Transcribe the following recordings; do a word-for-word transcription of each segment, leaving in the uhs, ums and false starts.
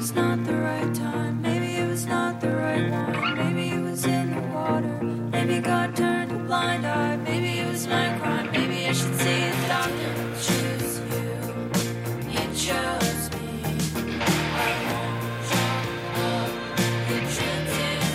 was not the right time. Maybe it was not the right one. Maybe it was in the water. Maybe God turned a blind eye. Maybe it was my crime. Maybe I should see the doctor. Choose you. You chose me. I won't jump up. You chose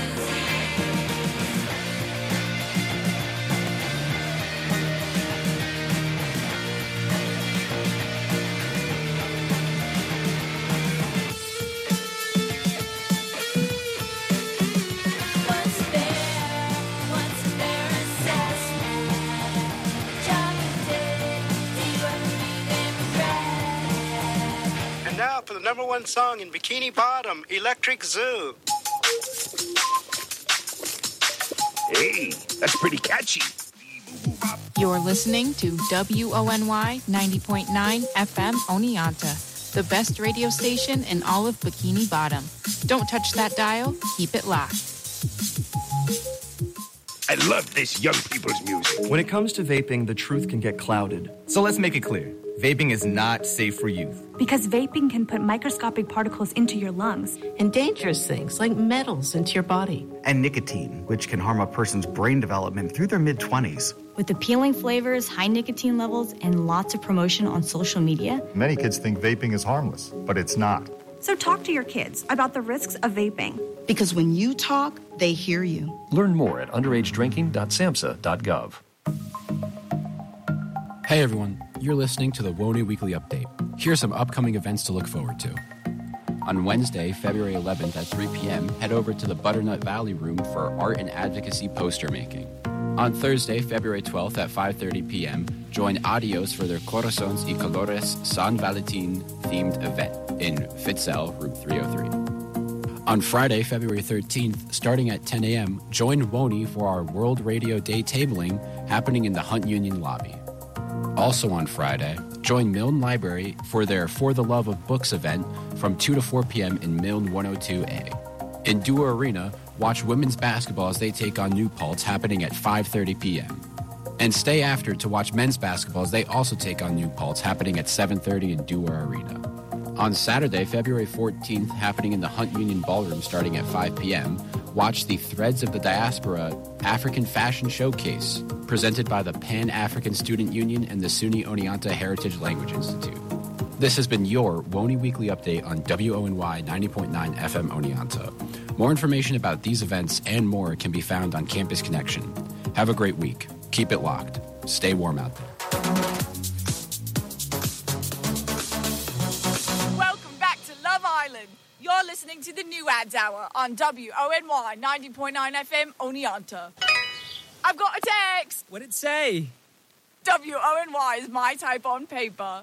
for the number one song in Bikini Bottom, Electric Zoo. Hey, that's pretty catchy. You're listening to W O N Y ninety point nine F M Oneonta, the best radio station in all of Bikini Bottom. Don't touch that dial. Keep it locked. I love this young people's music. When it comes to vaping, the truth can get clouded. So let's make it clear. Vaping is not safe for youth. Because vaping can put microscopic particles into your lungs. And dangerous things like metals into your body. And nicotine, which can harm a person's brain development through their mid-twenties. With appealing flavors, high nicotine levels, and lots of promotion on social media. Many kids think vaping is harmless, but it's not. So talk to your kids about the risks of vaping. Because when you talk, they hear you. Learn more at underage drinking dot samhsa dot gov. Hey everyone, you're listening to the W O N Y Weekly Update. Here are some upcoming events to look forward to. On Wednesday, February eleventh at three p.m., head over to the Butternut Valley Room for art and advocacy poster making. On Thursday, February twelfth at five thirty p.m., join Adios for their Corazones y Colores San Valentin themed event in Fitzell, Route three oh three. On Friday, February thirteenth, starting at ten a.m., join W O N Y for our World Radio Day tabling happening in the Hunt Union lobby. Also on Friday, join Milne Library for their For the Love of Books event from two to four p.m. in Milne one oh two A. In Dewar Arena, watch women's basketball as they take on New Paltz happening at five thirty p.m. And stay after to watch men's basketball as they also take on New Paltz happening at seven thirty in Dewar Arena. On Saturday, February fourteenth, happening in the Hunt Union Ballroom starting at five p.m., watch the Threads of the Diaspora African Fashion Showcase, presented by the Pan-African Student Union and the SUNY Oneonta Heritage Language Institute. This has been your W O N Y Weekly Update on W O N Y ninety point nine F M Oneonta. More information about these events and more can be found on Campus Connection. Have a great week. Keep it locked. Stay warm out there. You're listening to the New Ads Hour on W O N Y ninety point nine F M Oneonta. I've got a text. What'd it say? W O N Y is my type on paper.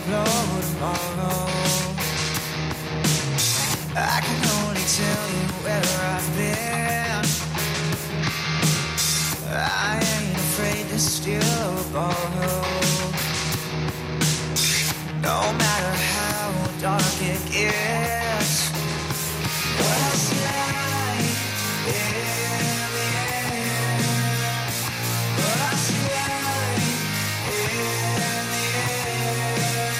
blow tomorrow. I can only tell you where I've been. I ain't afraid to steal or borrow. No matter how dark it gets, what's light in the air? What's light in the air?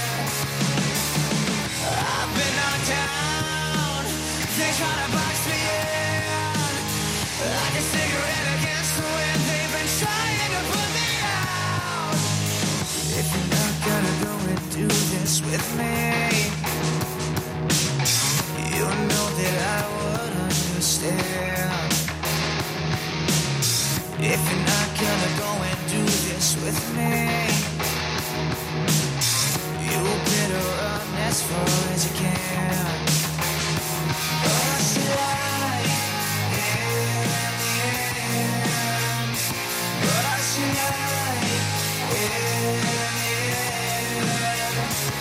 I've been knocked down, they try to box me in, like a cigarette against the wind. They've been trying to put me out. If you're not gonna go and do this with me, you know that I would understand. If you're not gonna go and do this with me, you better run as far as you can. What's light in the air? What's light in the air?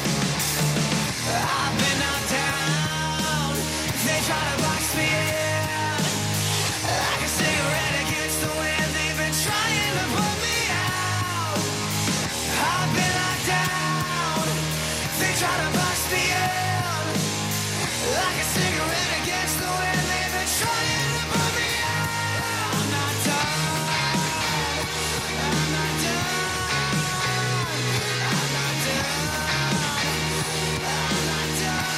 I've been knocked down, they try to box me in, like a cigarette against the wind. They've been trying to put me out. I've been knocked down, they try to box me in, like a cigarette against the wind. They've been trying to put me out. I'm not done, I'm not done, I'm not done, I'm not done.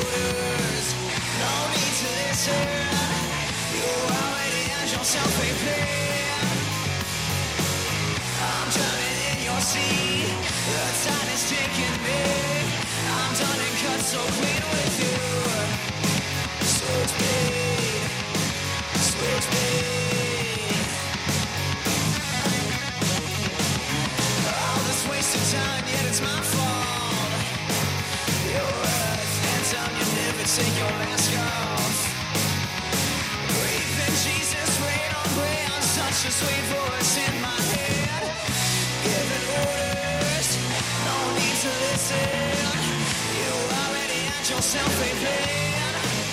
orders. No need to listen. You already had yourself a plan. I'm drowning in your sea. The tide is taking me. I'm done and cut so clean with you. Switch blade, switch blade. All this wasted time, yet it's my fault. Your earth, hands on your never take your mask off. Breathe in Jesus, rain on rain, such a sweet voice in my head. Giving orders, no need to listen. You already had yourself a plan.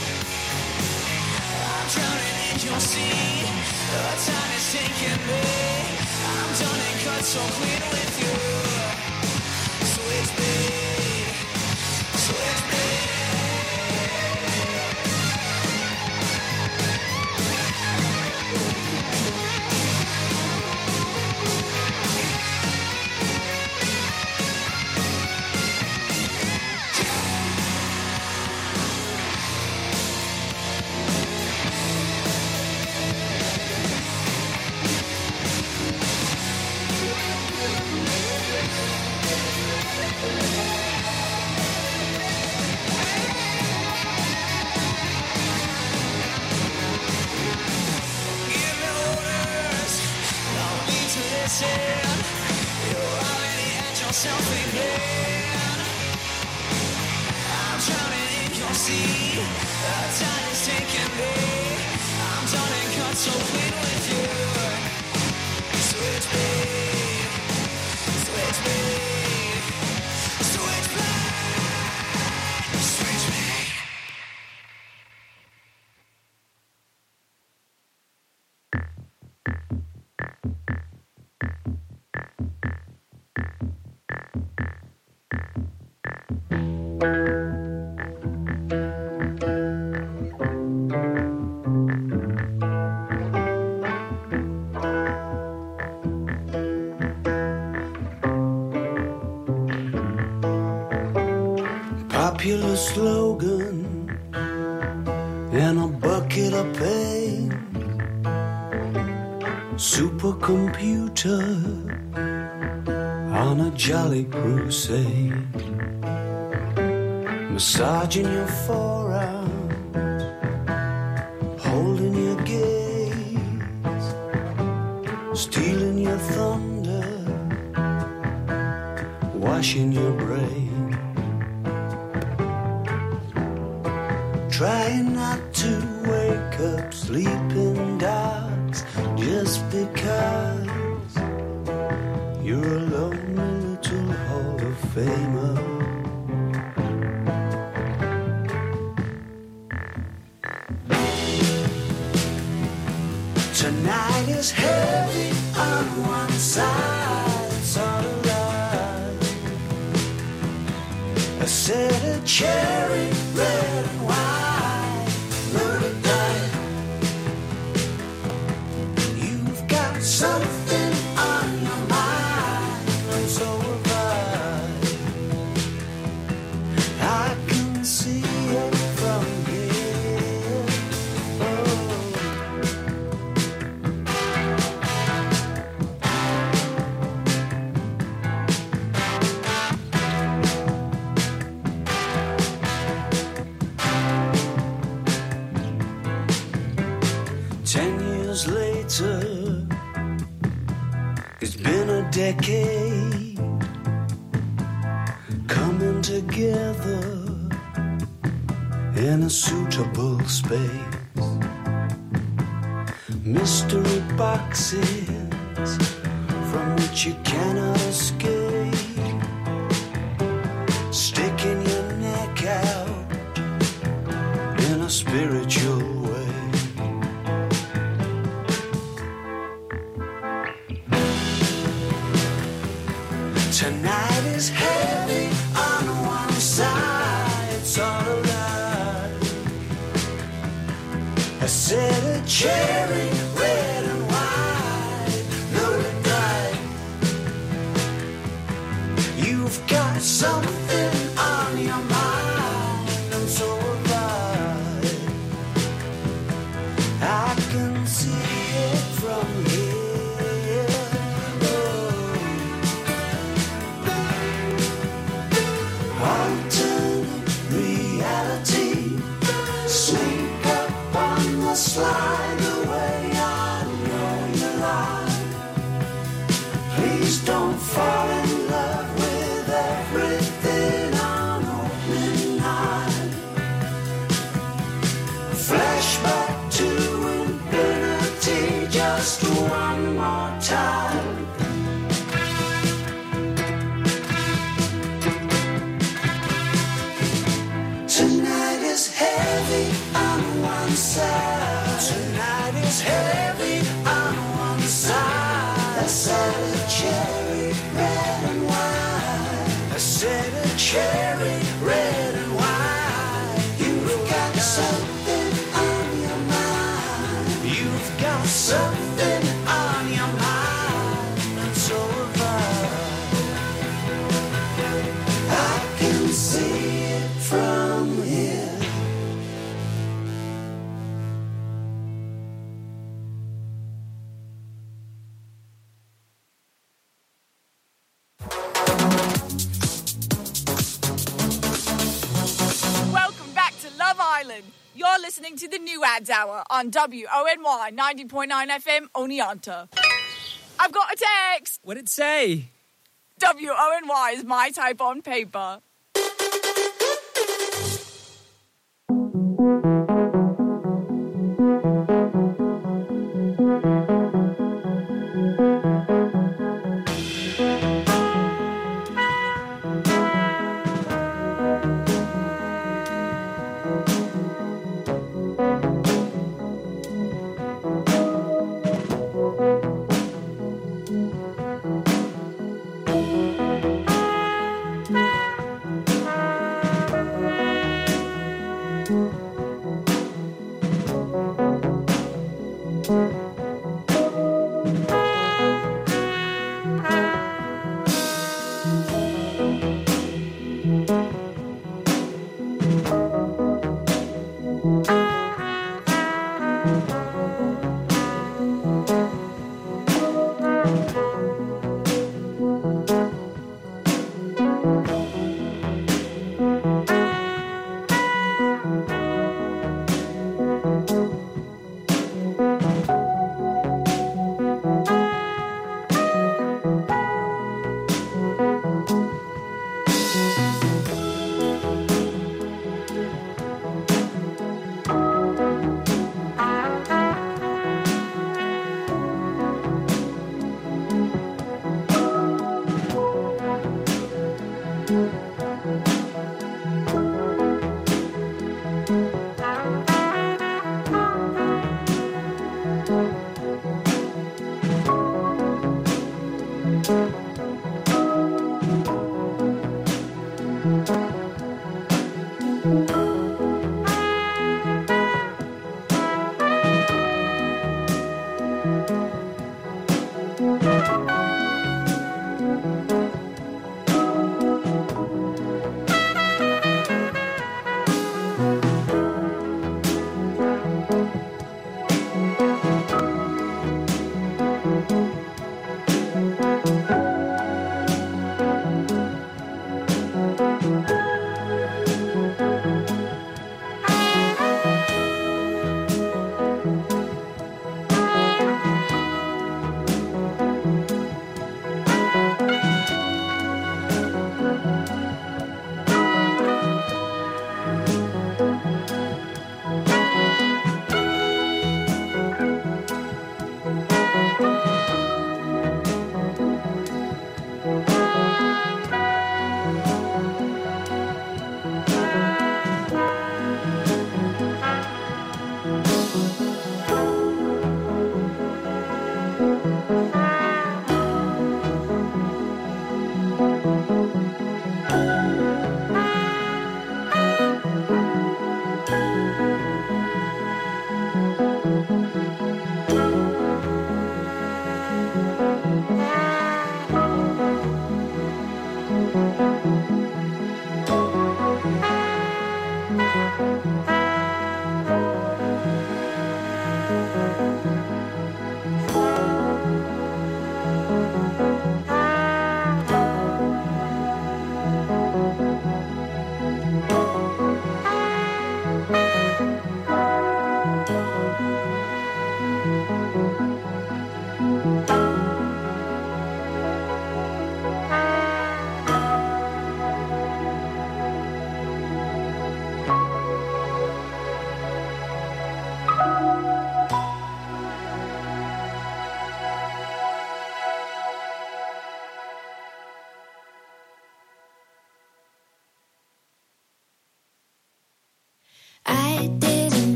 I'm drowning in your sea. The time is taking me. I'm done and cut so clean with you. Switch blade, switch blade. You already had yourself a plan. I'm drowning in your sea. The tide is taking me. I'm done and cut so clean with you. Switch blade, switch blade, switch blade, switch blade. Popular slogan and a bucket of pain. Supercomputer on a jolly crusade. Massaging your forearm, holding your gaze, stealing your thunder, washing your brain. Trying not to wake up sleeping dogs just because you're a lonely little Hall of Famer. Tonight is heavy on one side, it's all alive. I said a cherry red and white. Something on your mind, and so have I. I can see it from here. Ten years later, it's been a decade coming together in a suitable space. Mystery boxes from which you cannot escape. Sticking your neck out in a spiritual way. Tonight is heavy on one side, it's all alive. I said a cherry red and white, loaded bright. You've got something on your mind, and so to the New Ads Hour on W O N Y ninety point nine F M Oneonta. I've got a text. What'd it say? W O N Y is my type on paper.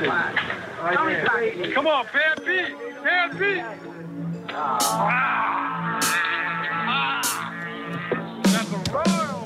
it. Right there. Come on, pair beat. Pair beat. Ah. Ah. That's a royal.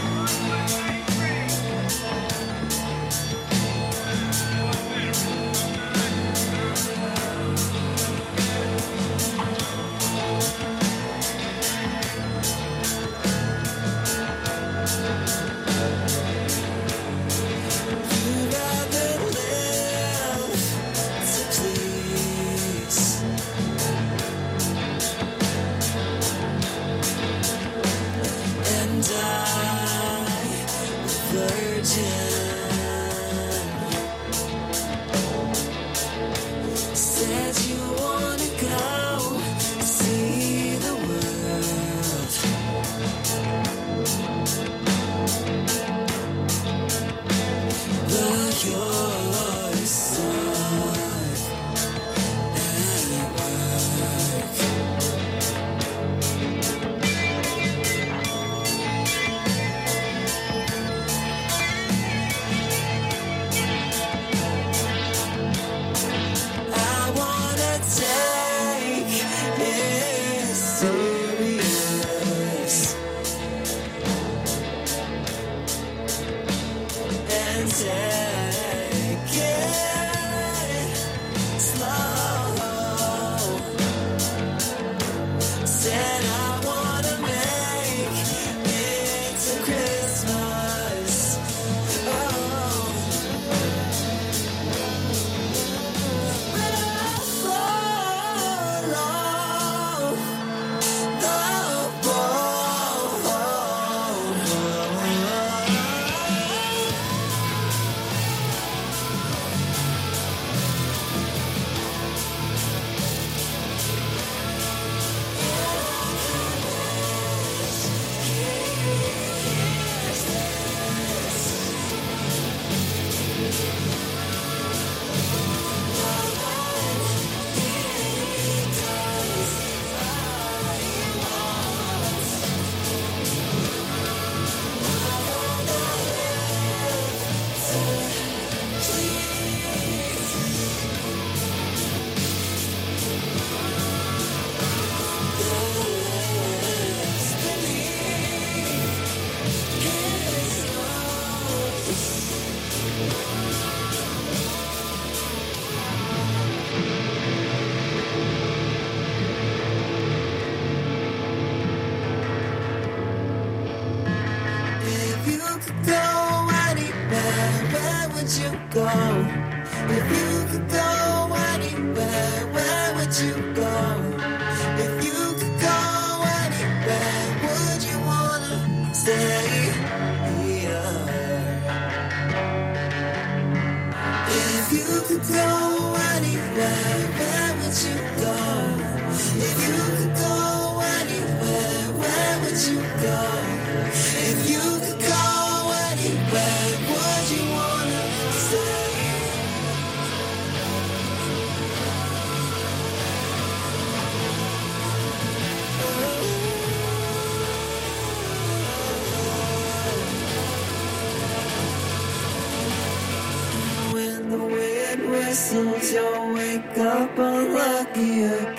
You'll wake up unlucky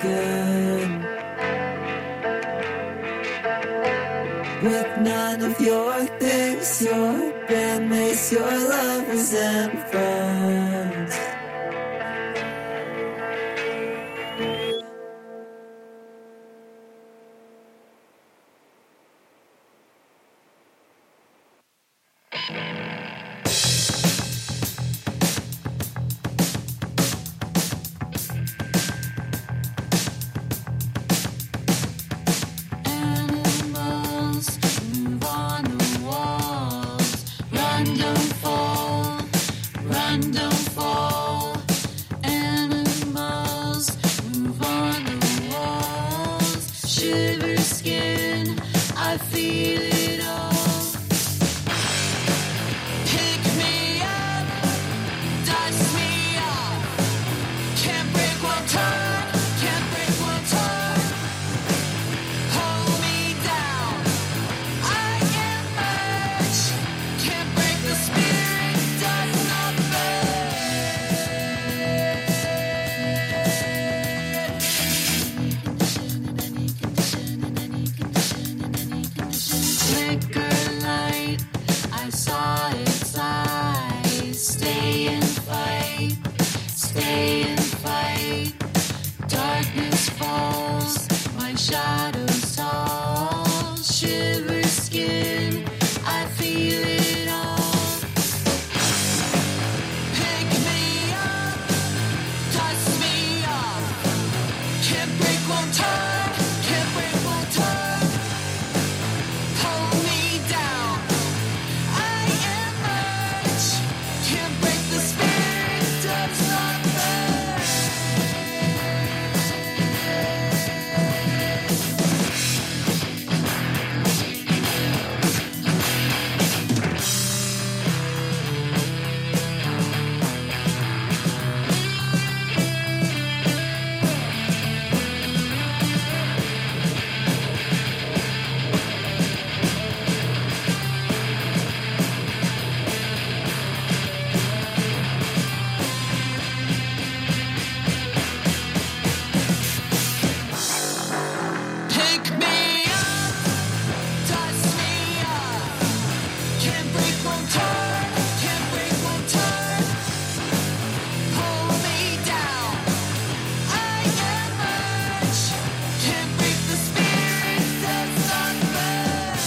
again with none of your things, your bandmates, your lovers and friends. Stay and fight, stay and fight. Darkness falls, my shadows all shiver skin. I feel it all. Pick me up, dust me off. Can't break, won't turn. Can't break, won't turn. Hold me down. I emerge. Can't break the spirit, does not burn. Pick me up, dust me off. Can't break, won't turn. Can't break, won't turn. Hold me down. I emerge. Can't break the spirit, does not burn.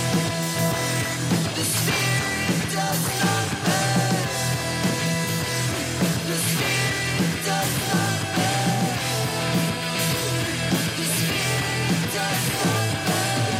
The spirit does not burn. The spirit does not burn. The spirit does not burn.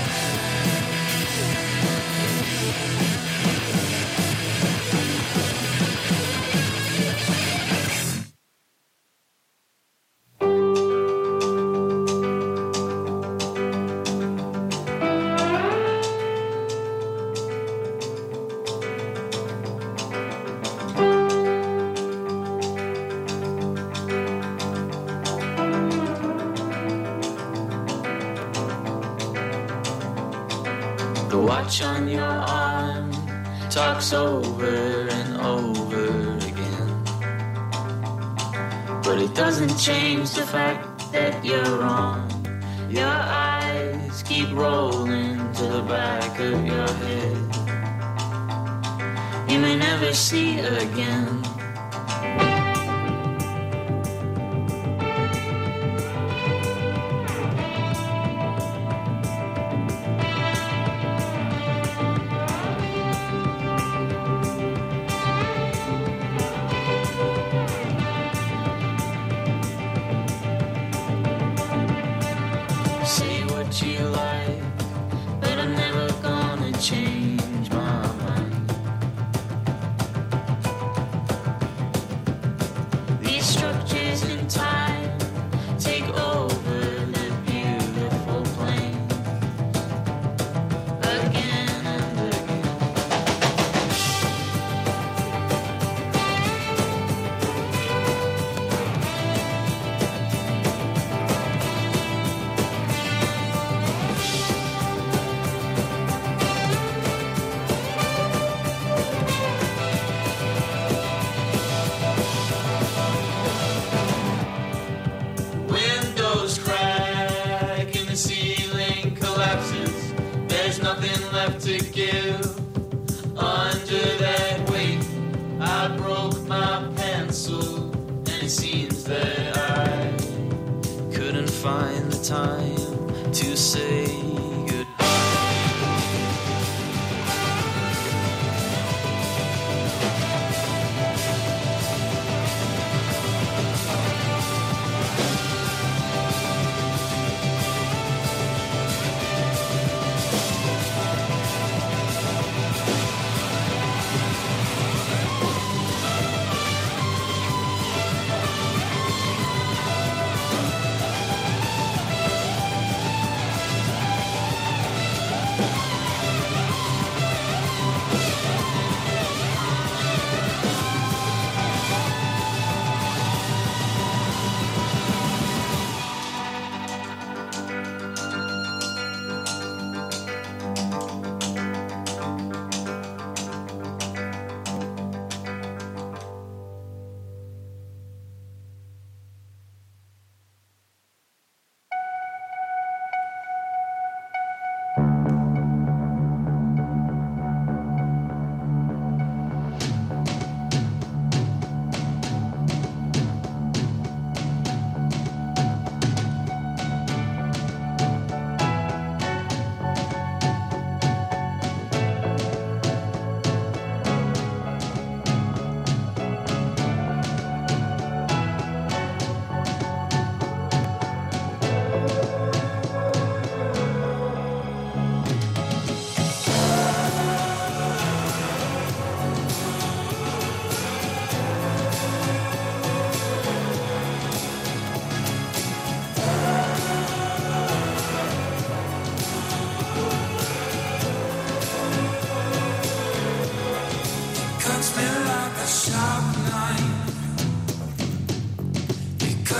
The watch on your arm talks over and over again, but it doesn't change the fact that you're wrong. Your eyes keep rolling to the back of your head. You may never see again. Say what you like, but I'm never gonna change my mind. These structures in time take over the beautiful plain again and again. Windows crack and the ceiling collapses. There's nothing left to give. Under that weight, I broke my pencil, and it seems that I couldn't find the time to say goodbye.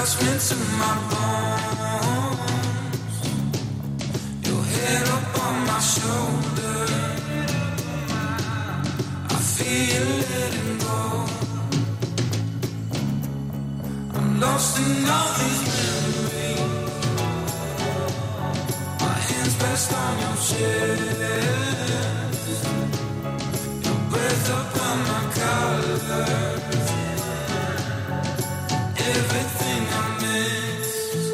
cuts me to my bones. Your head up on my shoulder, I feel letting go. I'm lost in all these memories. My hands pressed on your chest, your breath upon my collar. Everything I missed.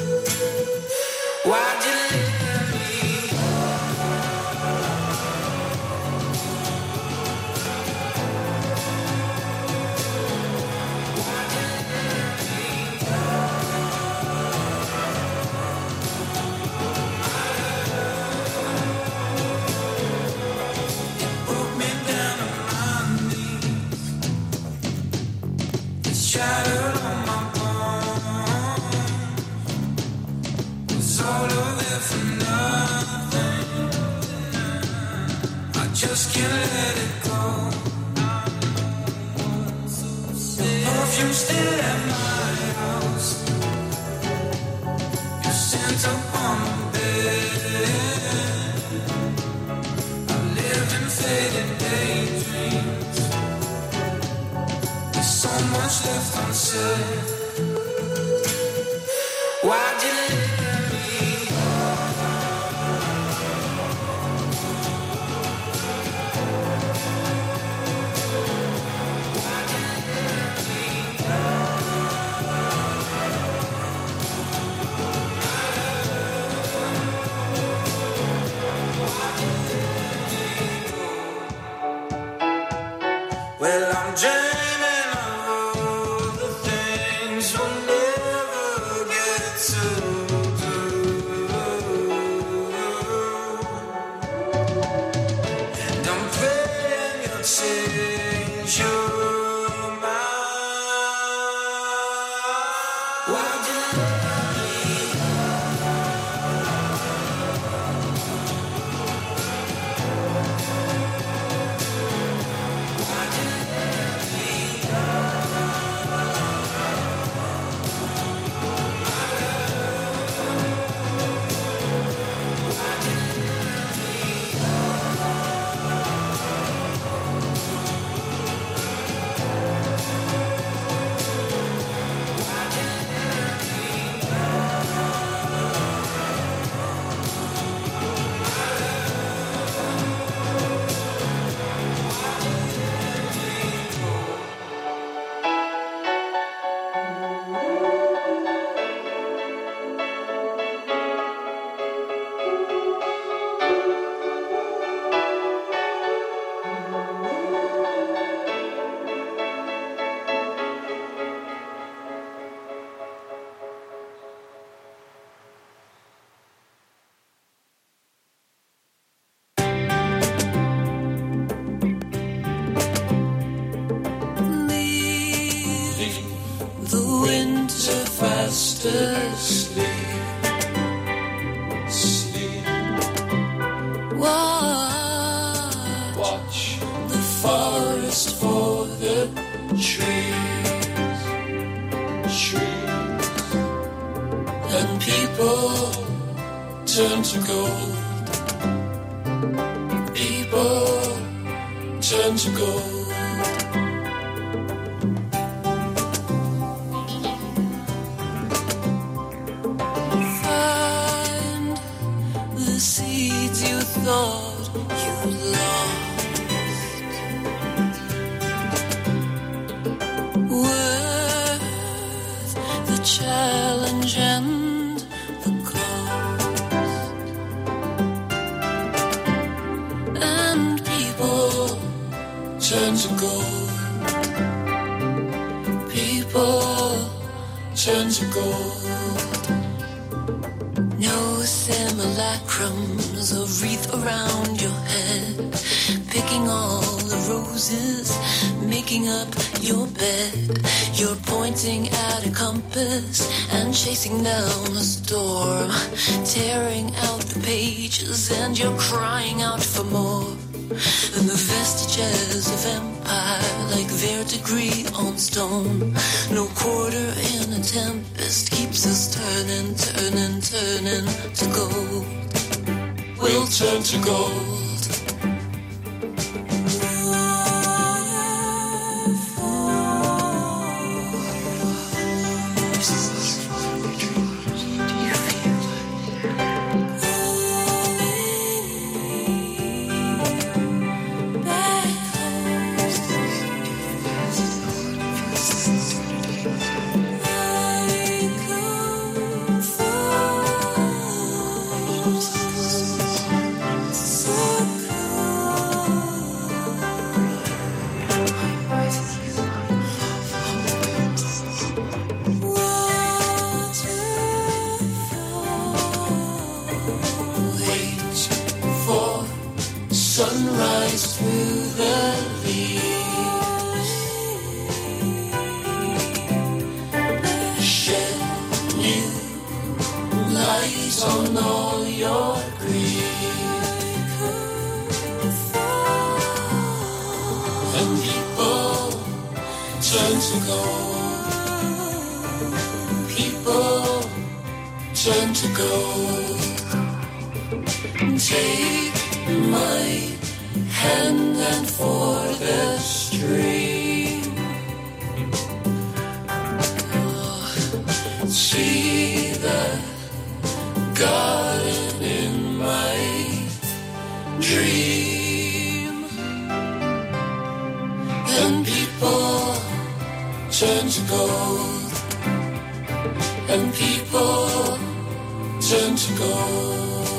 Why'd you leave me? Why'd you leave me? You broke me down on my knees. It's shattered on my all of it for nothing. I just can't let it go. Perfume still at my house, your scent upon the bed. I live in faded daydreams. There's so much left unsaid. Why'd you leave? Well, I'm dreaming of all the things we'll never get to do. And I'm praying you'll change your mind. Why'd you leave me? Sleep, sleep. Watch, watch the forest for the trees, trees. And people turn to gold. People turn to gold. Thought you lost, worth the challenge and the cost. And people turn to gold. People turn to gold. No simulacrums, a wreath around your head, picking all the roses, making up your bed. You're pointing at a compass and chasing down a storm, tearing out the pages and you're crying out for more. and the vestiges of empire like verdigris on stone. No quarter in a tempest keeps us turning, turning, turning to gold. We'll turn to gold. Sunrise through the leaves, shed new light on all your grief, and people turn to gold. People turn to gold. Take my hand and for the stream, oh, see the garden in my dream, and people turn to gold, and people turn to gold.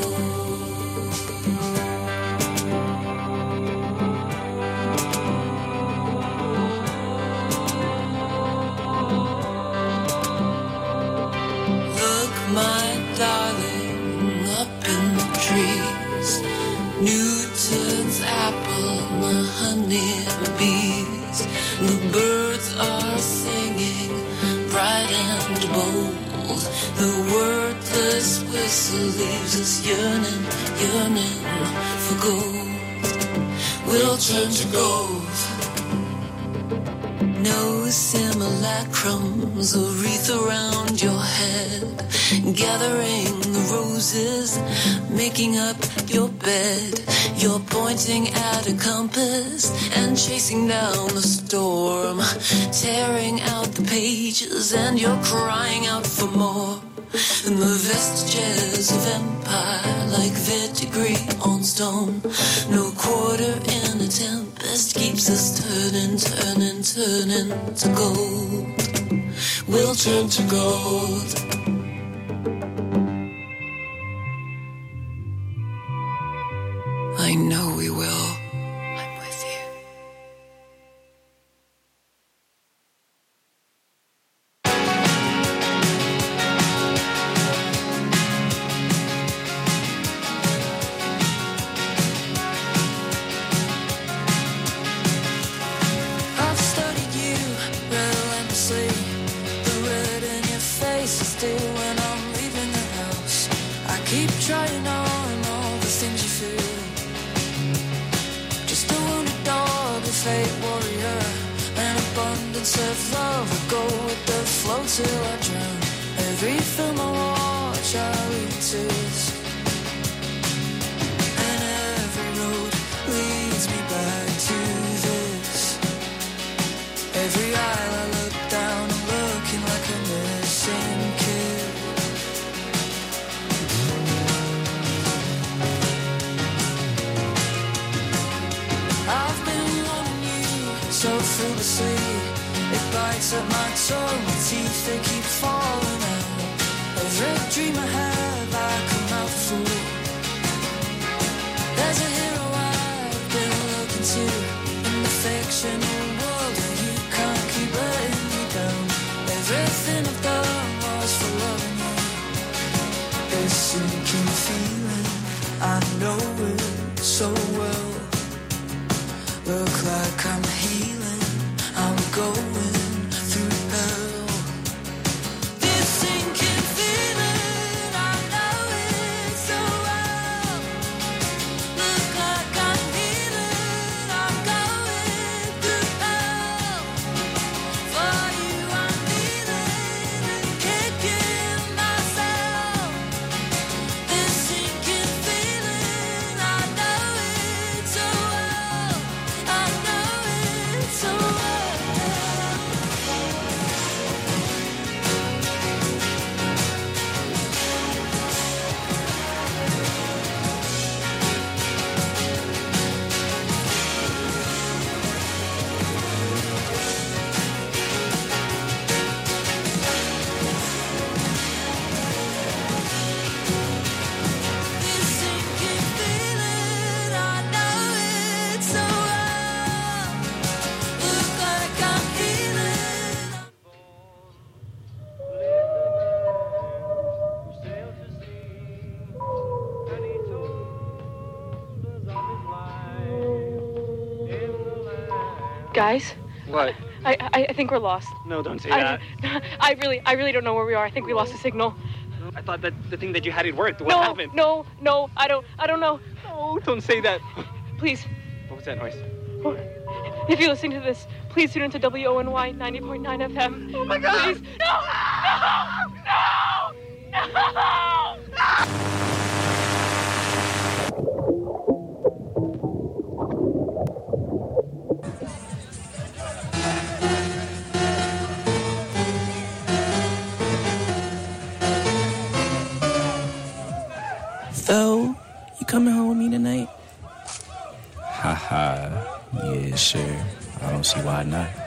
My darling, up in the trees, Newton's apple, the honey bees, the birds are singing bright and bold. The wordless whistle leaves us yearning, yearning for gold. We'll turn to gold. No simulacrums or wreath around your head, gathering the roses, making up your bed. You're pointing at a compass and chasing down the storm, tearing out the pages and you're crying out for more. And the vestiges of empire like verdigris on stone. No quarter in a tempest keeps us turning, turning, turning to gold. We'll turn to gold. I know we will. I'm with you. I've studied you relentlessly. The red in your face is still when I'm leaving the house. I keep trying on all the things you feel. Just a wounded dog, a fate warrior, an abundance of love. I go with the flow till I drown. Every film I watch, I lead to this. And every road leads me back to this. Every aisle I look down, I'm looking like a missing kid. I've been wanting you so fruitlessly. It bites at my tongue, my teeth they keep falling out. Every dream I have, I come out the fool. There's a hero I've been looking to in the fictional world where you can't keep letting me down. Everything I've done was for loving you. This sinking feeling, I know it so well. Look like I'm healing, I'm going through hell. This sinking feeling, I know it Guys? What? I, I I think we're lost. No, don't say I, that. I really I really don't know where we are. I think we lost the signal. I thought that the thing that you had, it worked. What no, happened? No, no, I don't I don't know. No, don't say that. Please. What was that noise? If you're listening to this, please tune into W O N Y ninety point nine F M. Oh my God! Please. No! No! No! No! Phil, you coming home with me tonight? Haha, yeah, sure. I don't see why not.